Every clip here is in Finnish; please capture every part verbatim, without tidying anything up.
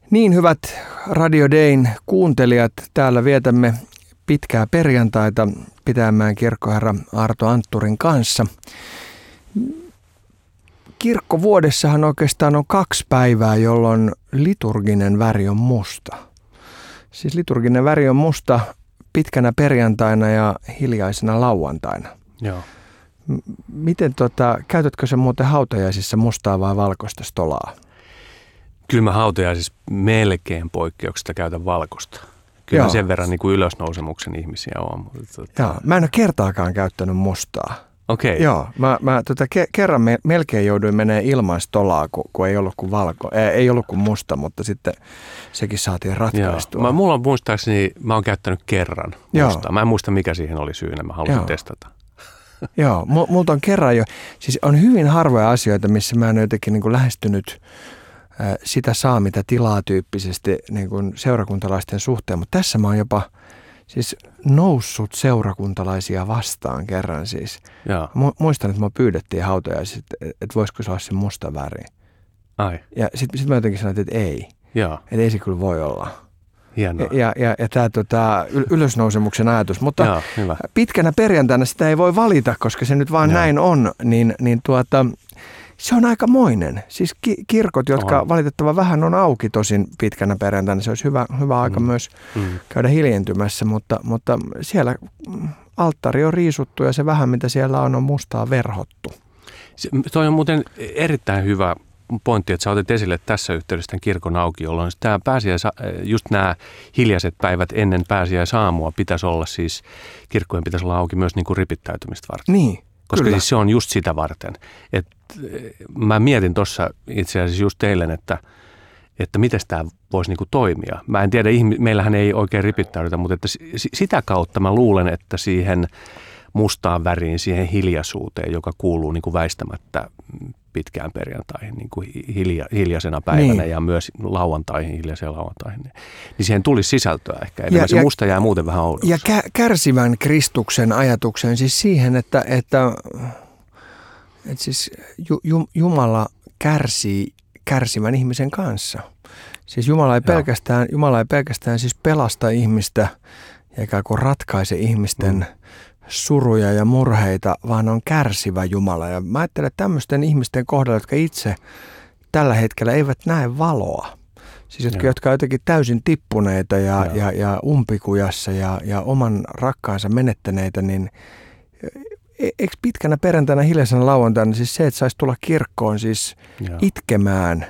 Niin, hyvät Radio Dayn kuuntelijat, täällä vietämme pitkää perjantaita Pitäjänmäen kirkkoherra Arto Antturin kanssa. Kirkkovuodessahan oikeastaan on kaksi päivää, jolloin liturginen väri on musta. Siis liturginen väri on musta pitkänä perjantaina ja hiljaisena lauantaina. Joo. M- miten tota, käytätkö sä muuten hautajaisissa mustaa vai valkoista stolaa? Kyllä mä hautajaisissa melkein poikkeuksesta käytän valkoista. Kyllä sen verran niin kuin ylösnousemuksen ihmisiä on. Tota... Joo, mä en ole kertaakaan käyttänyt mustaa. Okei. Okay. Joo, mä, mä tota, ke, kerran me, melkein jouduin menemään ilman stolaa, kun, kun ei ollut kuin valko, ei, ei ollut kuin musta, mutta sitten sekin saatiin ratkaistua. Mä, mulla on muistaakseni, mä oon käyttänyt kerran mustaa. Joo. Mä en muista mikä siihen oli syynä, mä halusin Joo. testata. Joo, multa on kerran jo, siis on hyvin harvoja asioita, missä mä en ole jotenkin niin kuin lähestynyt äh, sitä saa mitä tilaa tyyppisesti niin kuin seurakuntalaisten suhteen, mutta tässä mä oon jopa siis noussut seurakuntalaisia vastaan kerran siis. Mu- muistan, että mä pyydettiin hautajaisissa, että, että voisiko se olla se musta väri. Ai. Ja sitten sit mä jotenkin sanoin, että ei. Joo. Että ei se kyllä voi olla. Hienoa. Ja, ja, ja, ja tämä tota, ylösnousemuksen ajatus. Mutta Joo, hyvä. Pitkänä perjantaina sitä ei voi valita, koska se nyt vaan Joo. näin on. Niin, niin tuota, se on aikamoinen. Siis ki- kirkot, jotka on. valitettavan vähän on auki tosin pitkänä perjantaina. Se olisi hyvä, hyvä aika mm. myös mm. käydä hiljentymässä. Mutta, mutta siellä alttari on riisuttu ja se vähän mitä siellä on on mustaa verhottu. Se, toi on muuten erittäin hyvä pointti, että sä otit esille tässä yhteydessä tämän kirkon auki, jolloin tämä pääsiäis, just nämä hiljaiset päivät ennen pääsiäisaamua pitäisi olla siis, kirkkojen pitäisi olla auki myös niin kuin ripittäytymistä varten. Niin, Koska kyllä. siis se on just sitä varten. Et, mä mietin tuossa itse asiassa just eilen, että, että miten tämä voisi niin kuin toimia. Mä en tiedä, meillähän ei oikein ripittäydytä, mutta että sitä kautta mä luulen, että siihen mustaan väriin, siihen hiljaisuuteen, joka kuuluu niin kuin väistämättä pitkään perjantaihin niin kuin hilja, hiljaisena päivänä niin. ja myös lauantaihin, hiljaiseen lauantaihin, niin siihen tulisi sisältöä ehkä. Enemmän se musta jää muuten vähän oudoksi. Ja kä- kärsivän Kristuksen ajatuksen siis siihen, että, että, että siis ju, Jumala kärsii kärsivän ihmisen kanssa. Siis Jumala ei pelkästään, Jumala ei pelkästään siis pelasta ihmistä ja ikään kuin ratkaise ihmisten mm. suruja ja murheita, vaan on kärsivä Jumala. Ja mä ajattelen, että tämmöisten ihmisten kohdalla, jotka itse tällä hetkellä eivät näe valoa, siis jotka, jotka ovat jotenkin täysin tippuneita ja, ja, ja umpikujassa ja, ja oman rakkaansa menettäneitä, niin eikö pitkänä perjantaina, hiljaisena lauantaina, siis se, että saisi tulla kirkkoon siis Joo. itkemään.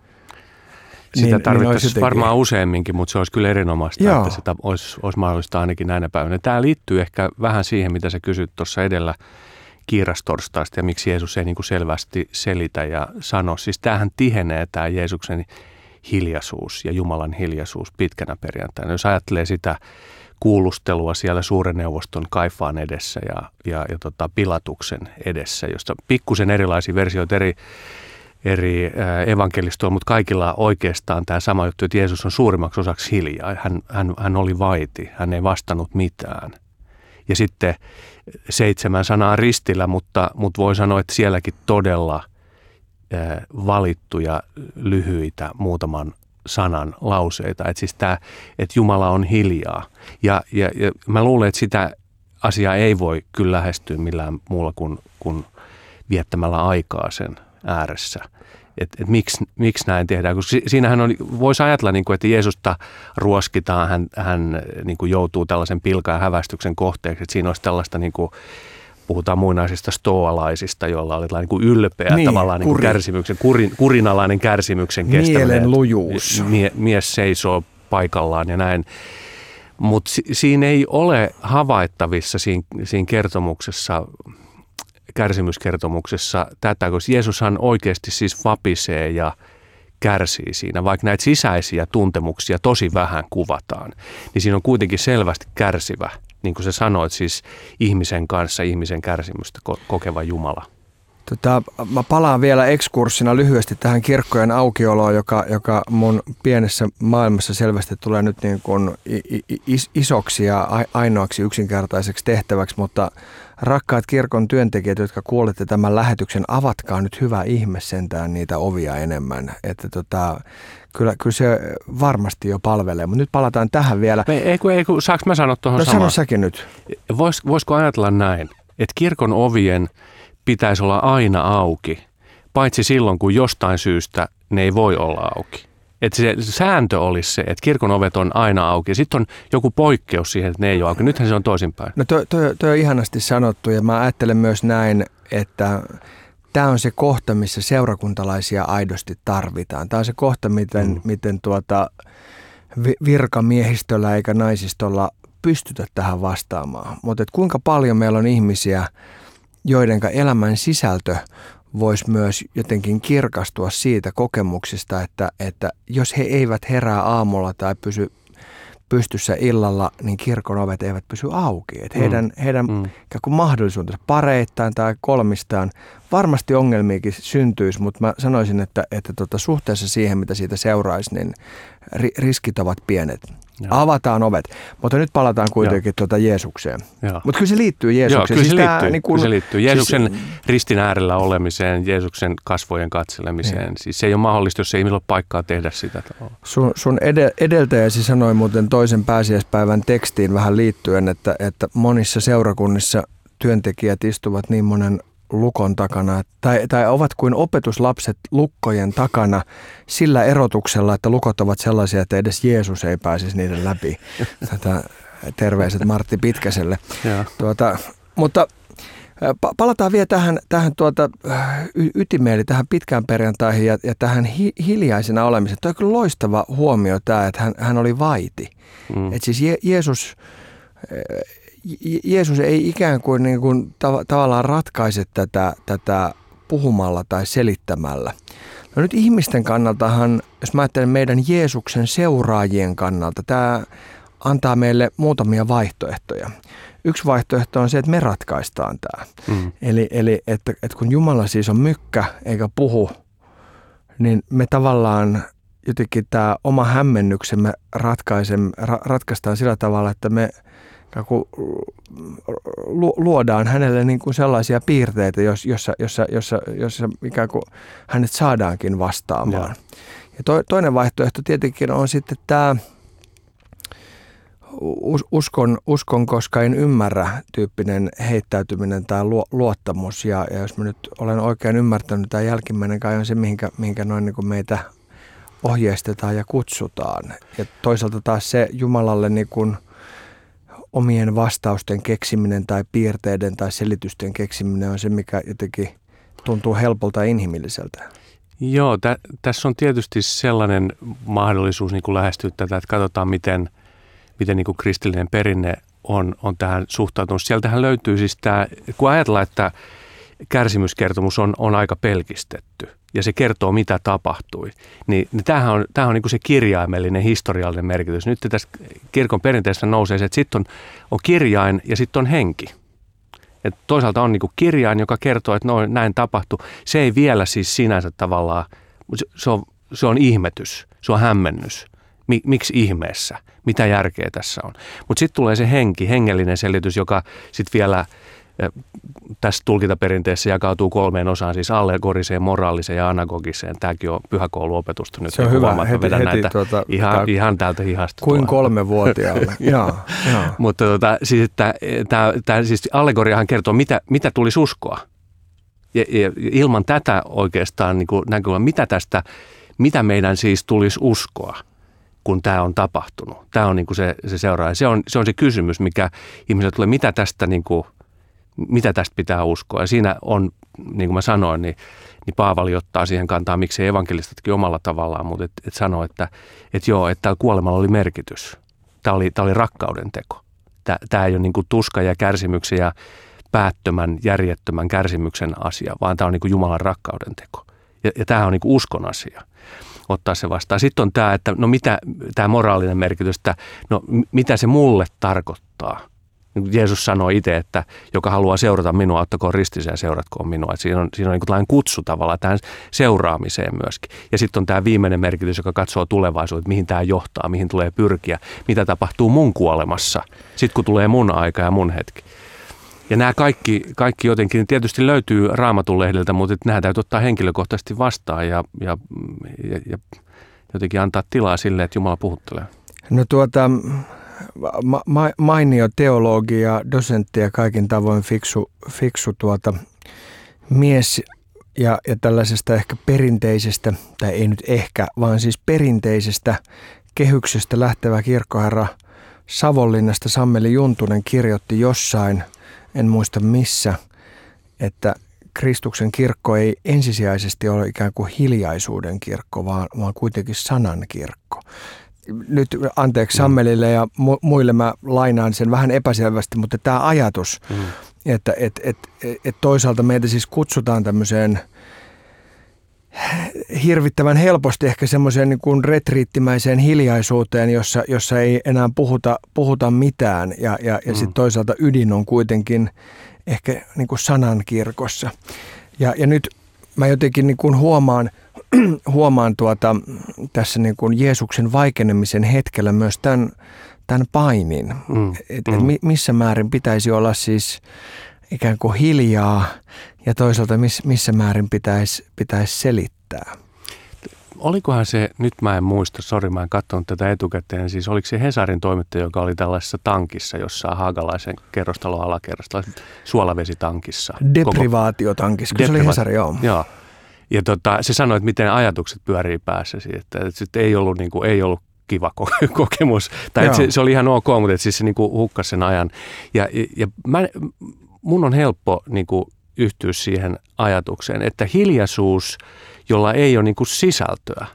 Sitä niin, tarvittaisiin niin varmaan useamminkin, mutta se olisi kyllä erinomaista, Joo. että sitä olisi, olisi mahdollista ainakin näinä päivinä. Tämä liittyy ehkä vähän siihen, mitä sä kysyt tuossa edellä kiirastorstaista ja miksi Jeesus ei niin kuin selvästi selitä ja sano. Siis tämähän tihenee tämä Jeesuksen hiljaisuus ja Jumalan hiljaisuus pitkänä perjantaina. Jos ajattelee sitä kuulustelua siellä suuren neuvoston Kaifaan edessä ja, ja, ja tota Pilatuksen edessä, josta pikkusen erilaisia versioita eri eri evankelistoilla, mutta kaikilla oikeastaan tämä sama juttu, että Jeesus on suurimmaksi osaksi hiljaa. Hän, hän, hän oli vaiti, hän ei vastannut mitään. Ja sitten seitsemän sanaa ristillä, mutta, mutta voi sanoa, että sielläkin todella äh, valittuja, lyhyitä, muutaman sanan lauseita. Että siis tämä, että Jumala on hiljaa. Ja, ja, ja mä luulen, että sitä asiaa ei voi kyllä lähestyä millään muulla kuin, kuin viettämällä aikaa sen ääressä. Että et miksi, miksi näin tehdään, koska siinähän on, voisi ajatella, niin kuin, että Jeesusta ruoskitaan, hän, hän niin kuin joutuu tällaisen pilkan ja hävästyksen kohteeksi, että siinä olisi tällaista, niin kuin, puhutaan muinaisista stoalaisista, joilla oli niin kuin ylpeä niin, tavallaan niin kuin kärsimyksen, kurin, kurinalainen kärsimyksen kestäminen. Mielenlujuus. Mie, mies seisoo paikallaan ja näin. Mutta si, siinä ei ole havaittavissa siinä, siinä kertomuksessa, kärsimyskertomuksessa tätä, koska Jeesushan oikeasti siis vapisee ja kärsii siinä, vaikka näitä sisäisiä tuntemuksia tosi vähän kuvataan, niin siinä on kuitenkin selvästi kärsivä, niin kuin sä sanoit, siis ihmisen kanssa ihmisen kärsimystä kokeva Jumala. Tota, mä palaan vielä ekskurssina lyhyesti tähän kirkkojen aukioloon, joka, joka mun pienessä maailmassa selvästi tulee nyt niin kuin is, isoksi ja ainoaksi yksinkertaiseksi tehtäväksi, mutta rakkaat kirkon työntekijät, jotka kuulette tämän lähetyksen, avatkaa nyt hyvä ihme sentään niitä ovia enemmän. Että tota, kyllä, kyllä se varmasti jo palvelee, mutta nyt palataan tähän vielä. Ei, ei, ei saanko mä sanoa tuohon no, samaan? No sano säkin nyt. Vois, voisiko ajatella näin, että kirkon ovien pitäisi olla aina auki, paitsi silloin, kun jostain syystä ne ei voi olla auki. Että se sääntö olisi se, että kirkon ovet on aina auki. Sitten on joku poikkeus siihen, että ne ei ole auki. Nythän se on toisinpäin. No toi, toi, toi on ihanasti sanottu ja mä ajattelen myös näin, että tämä on se kohta, missä seurakuntalaisia aidosti tarvitaan. Tämä on se kohta, miten, mm. miten tuota virkamiehistöllä eikä naisistolla pystytä tähän vastaamaan. Mutta kuinka paljon meillä on ihmisiä, joidenka elämän sisältö voisi myös jotenkin kirkastua siitä kokemuksista, että, että jos he eivät herää aamulla tai pysy pystyssä illalla, niin kirkon ovet eivät pysy auki. Että heidän, mm. heidän mm. mahdollisuutensa pareittain tai kolmistaan varmasti ongelmiakin syntyisi, mutta mä sanoisin, että, että tota, suhteessa siihen, mitä siitä seuraisi, niin ri, riskit ovat pienet. Ja. Avataan ovet, mutta nyt palataan kuitenkin tuota Jeesukseen. Mutta kyllä se liittyy Jeesukseen. Joo, kyllä, siis se liittyy, tämä, niin kun, kyllä se liittyy. Jeesuksen siis, ristin äärellä olemiseen, Jeesuksen kasvojen katselemiseen. Niin. Siis se ei ole mahdollista, jos ei ihmisellä ole paikkaa tehdä sitä. Sun, sun edel, edeltäjäsi sanoi muuten toisen pääsiäispäivän tekstiin vähän liittyen, että, että monissa seurakunnissa työntekijät istuvat niin monen lukon takana, tai, tai ovat kuin opetuslapset lukkojen takana sillä erotuksella, että lukot ovat sellaisia, että edes Jeesus ei pääsisi niiden läpi. Tätä terveiset Martti Pitkäselle. Tuota, mutta palataan vielä tähän, tähän tuota, y- ytimeen, eli tähän pitkään perjantaihin ja, ja tähän hi- hiljaisena olemiseen. Tuo on kyllä loistava huomio tämä, että hän, hän oli vaiti. Mm. Että siis Je- Jeesus... Jeesus ei ikään kuin, niin kuin tav- tavallaan ratkaise tätä, tätä puhumalla tai selittämällä. No nyt ihmisten kannaltahan, jos mä ajattelen meidän Jeesuksen seuraajien kannalta, tämä antaa meille muutamia vaihtoehtoja. Yksi vaihtoehto on se, että me ratkaistaan tämä. Mm. Eli, eli että, että kun Jumala siis on mykkä eikä puhu, niin me tavallaan jotenkin tämä oma hämmennyksemme ratkaisemme, ra, ratkaistaan sillä tavalla, että me kun luodaan hänelle niin kuin sellaisia piirteitä, jossa, jossa, jossa, jossa ikään kuin hänet saadaankin vastaamaan. Ja, ja to, toinen vaihtoehto tietenkin on sitten tämä uskon, uskon koska en ymmärrä -tyyppinen heittäytyminen tai luottamus. Ja, ja jos mä nyt olen oikein ymmärtänyt, tämä jälkimmäinen kai on se, mihinkä, mihinkä noin niin kuin meitä ohjeistetaan ja kutsutaan. Ja toisaalta taas se Jumalalle niin kuin omien vastausten keksiminen tai piirteiden tai selitysten keksiminen on se, mikä jotenkin tuntuu helpolta ja inhimilliseltä. Joo, tä, tässä on tietysti sellainen mahdollisuus niin kuin lähestyä tätä, että katsotaan, miten, miten niin kuin kristillinen perinne on, on tähän suhtautunut. Sieltähän löytyy siis tämä, kun ajatellaan, että kärsimyskertomus on, on aika pelkistetty ja se kertoo, mitä tapahtui, niin, niin tämähän on, tämähän on niin kuin se kirjaimellinen, historiallinen merkitys. Nyt tässä kirkon perinteessä nousee se, että sitten on, on kirjain ja sitten on henki. Et toisaalta on niin kuin kirjain, joka kertoo, että no, näin tapahtui. Se ei vielä siis sinänsä tavallaan, se on, se on ihmetys, se on hämmennys. Miksi ihmeessä? Mitä järkeä tässä on? Mutta sitten tulee se henki, hengellinen selitys, joka sitten vielä tässä tulkintaperinteessä jakautuu kolmeen osaan, siis allegoriseen, moraaliseen ja anagogiseen. Tämäkin on pyhäkouluopetusta nyt. Se on hyvä, heti, heti näitä tuota, ihan, ihan täältä hihasta. Kuin kolmevuotiaalle. Mutta tota, siis, tämä siis allegoriahan kertoo, mitä, mitä tulisi uskoa. Ja, ja ilman tätä oikeastaan niin näkyy, mitä tästä, mitä meidän siis tulisi uskoa, kun tämä on tapahtunut. Tämä on niin kuin se, se seuraaja. Se on, se on se kysymys, mikä ihmiselle tulee, mitä tästä niin kuin mitä tästä pitää uskoa. Ja siinä on, niin kuin mä sanoin, niin, niin Paavali ottaa siihen kantaa, miksei evankelistatkin omalla tavallaan, mutta et, et sanoo, että et joo, että tällä kuolemalla oli merkitys. Tämä oli, tämä oli rakkauden teko. Tämä, tämä ei ole niin kuin tuska ja kärsimyksen ja päättömän, järjettömän kärsimyksen asia, vaan tämä on niin kuin Jumalan rakkauden teko. Ja, ja tämä on niin kuin uskon asia. Ottaa se vastaan. Sitten on tämä, että no mitä tämä moraalinen merkitys, että no mitä se mulle tarkoittaa. Jeesus sanoi itse, että joka haluaa seurata minua, ottakoon ristinsä ja seuratkoon minua. Että siinä on, siinä on niin kuin tällainen kutsu tavallaan tähän seuraamiseen myöskin. Ja sitten on tämä viimeinen merkitys, joka katsoo tulevaisuuteen, mihin tämä johtaa, mihin tulee pyrkiä, mitä tapahtuu mun kuolemassa, sitten kun tulee mun aika ja mun hetki. Ja nämä kaikki, kaikki jotenkin tietysti löytyy Raamatun lehdiltä, mutta nämä täytyy ottaa henkilökohtaisesti vastaan ja, ja, ja, ja jotenkin antaa tilaa sille, että Jumala puhuttelee. No tuota, ma- ma- mainio teologi ja dosentti ja kaikin tavoin fiksu, fiksu tuota mies ja, ja tällaisesta ehkä perinteisestä, tai ei nyt ehkä, vaan siis perinteisestä kehyksestä lähtevä kirkkoherra Savonlinnasta Sammeli Juntunen kirjoitti jossain, en muista missä, että Kristuksen kirkko ei ensisijaisesti ole ikään kuin hiljaisuuden kirkko, vaan, vaan kuitenkin sanan kirkko. Nyt anteeksi Sammelille ja mu- muille mä lainaan sen vähän epäselvästi, mutta tämä ajatus, mm. että et, et, et toisaalta meitä siis kutsutaan tämmöiseen hirvittävän helposti ehkä semmoiseen niin kuin retriittimäiseen hiljaisuuteen, jossa, jossa ei enää puhuta, puhuta mitään ja, ja, ja mm. sitten toisaalta ydin on kuitenkin ehkä niin kuin sanan kirkossa. Ja, ja nyt mä jotenkin niin kuin huomaan, huomaan tuota, tässä niin kuin Jeesuksen vaikenemisen hetkellä myös tämän, tämän painin, mm. että mm. et missä määrin pitäisi olla siis ikään kuin hiljaa ja toisaalta miss, missä määrin pitäisi, pitäisi selittää. Olikohan se, nyt mä en muista, sori mä en katsonut tätä etukäteen, siis oliko se Hesarin toimittaja, joka oli tällaisessa tankissa jossain Haagalaisen kerrostalon alakerrasta, suolavesitankissa. Deprivaatiotankissa, kun se oli Hesari, joo. Joo. Ja tota, se sanoi, että miten ajatukset pyörii päässäsi, että, että ei ollut, niin kuin, ei ollut kiva kokemus, tai että se, se oli ihan ok, mutta että siis se niin kuin hukkasi sen ajan. Ja, ja mä, mun on helppo niin kuin yhtyä siihen ajatukseen, että hiljaisuus, jolla ei ole niin kuin sisältöä,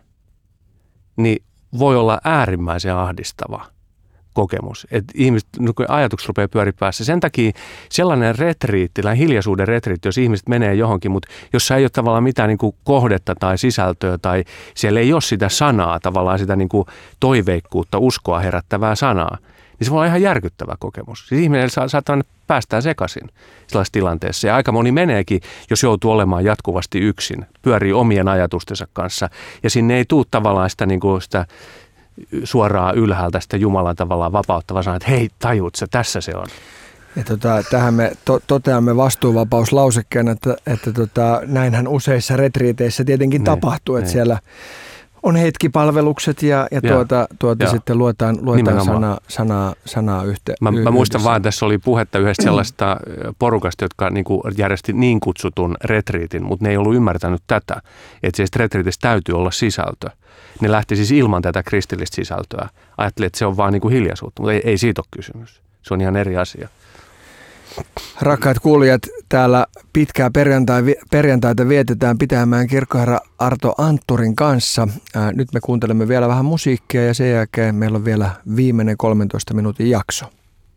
niin voi olla äärimmäisen ahdistava kokemus. Että ihmiset, kun ajatukset rupeaa pyöri päässä. Sen takia sellainen retriitti, tällainen hiljaisuuden retriitti, jos ihmiset menee johonkin, mutta jossa ei ole tavallaan mitään niin kuin kohdetta tai sisältöä tai siellä ei ole sitä sanaa, tavallaan sitä niin kuin toiveikkuutta, uskoa herättävää sanaa, niin se voi olla ihan järkyttävä kokemus. Siis ihminen saattaa päästään sekaisin sellaisessa tilanteessa. Ja aika moni meneekin, jos joutuu olemaan jatkuvasti yksin, pyörii omien ajatustensa kanssa. Ja sinne ei tule tavallaan sitä, niin kuin sitä suoraan ylhäältä sitä Jumalan tavallaan vapauttavaa sanaa, että hei, tajuut sä, tässä se on. Ja tota, tähän me to, toteamme vastuuvapauslausekkeen, että, että tota, näinhän useissa retriiteissä tietenkin ne, tapahtuu, että ne. Siellä on hetkipalvelukset ja, ja, ja tuota, tuota sitten luetaan, luetaan sanaa, sanaa, sanaa yhteen. Mä, mä muistan vaan, että tässä oli puhetta yhdestä sellaista porukasta, jotka niin kuin järjesti niin kutsutun retriitin, mutta ne ei ollut ymmärtänyt tätä, että siis retriitissä täytyy olla sisältö. Ne lähti siis ilman tätä kristillistä sisältöä. Ajattelin, että se on vaan niin kuin hiljaisuutta, mutta ei, ei siitä ole kysymys. Se on ihan eri asia. Rakkaat kuulijat, täällä pitkää perjantai, perjantaita vietetään Pitäjänmäen kirkkoherra Arto Antturin kanssa. Ää, nyt me kuuntelemme vielä vähän musiikkia ja sen jälkeen meillä on vielä viimeinen kolmentoista minuutin jakso.